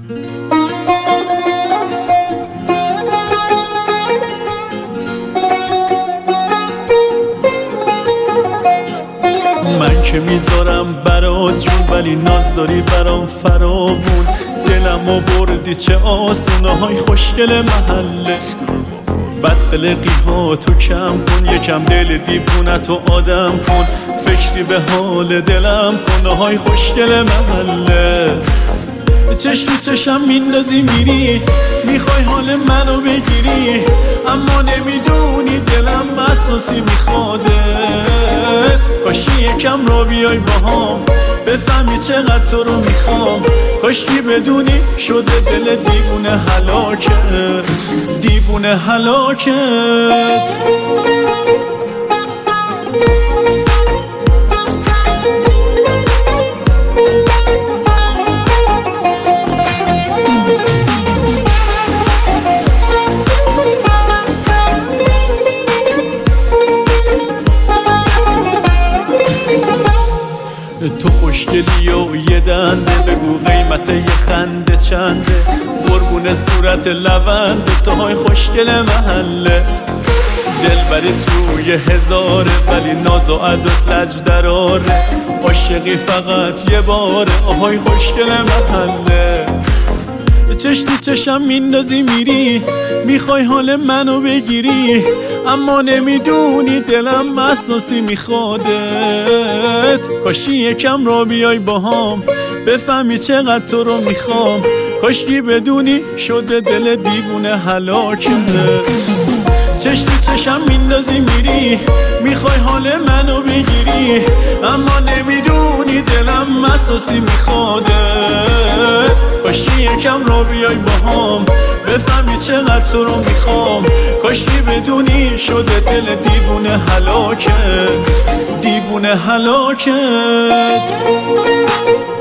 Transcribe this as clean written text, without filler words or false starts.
من که میذارم برات جون، ولی ناز داری برام فراوون. دلمو بردی چه آسونه های خوشگل محله. بد قلقی ها تو کم کن، یکم دل دیوونتو آدم کن. فکری به حال دلم کن های خوشگل محله. چشم تو چشم میندازی میری، میخوای حال منو بگیری، اما نمیدونی دلم اساسی میخوادت. کاشی یکم را بیای باهام، بفهمی چقدر تو رو میخوام. کاشکی بدونی شده دل دیوونه هلاکت، دیوونه هلاکت. تو خوشگلی و یه دنده، بگو قیمت یه خنده چنده. قربون صورت لبنده تو های خوشگل محله. دلبریت روی هزاره، ولی ناز و عدت لج دراره. عاشقی فقط یه باره آهای خوشگل محله. چش تو چشم میندازی میری، میخوای حال منو بگیری، اما نمیدونی دلم اساسی میخوادت. کاشی یکم را بیای باهام، بفهمی چقدر تو رو میخوام. کاشکی بدونی شده دل دیوونه هلاکت. چش تو چشم میندازی میری، میخوای حال منو بگیری، اما نمیدونی دلم اساسی میخوادت. کاشکی یکم را بیای باهام، بفهمی چقدر تو رو میخوام. کاشکی بدونی شده دل دیوونه هلاکت، دیوونه هلاکت.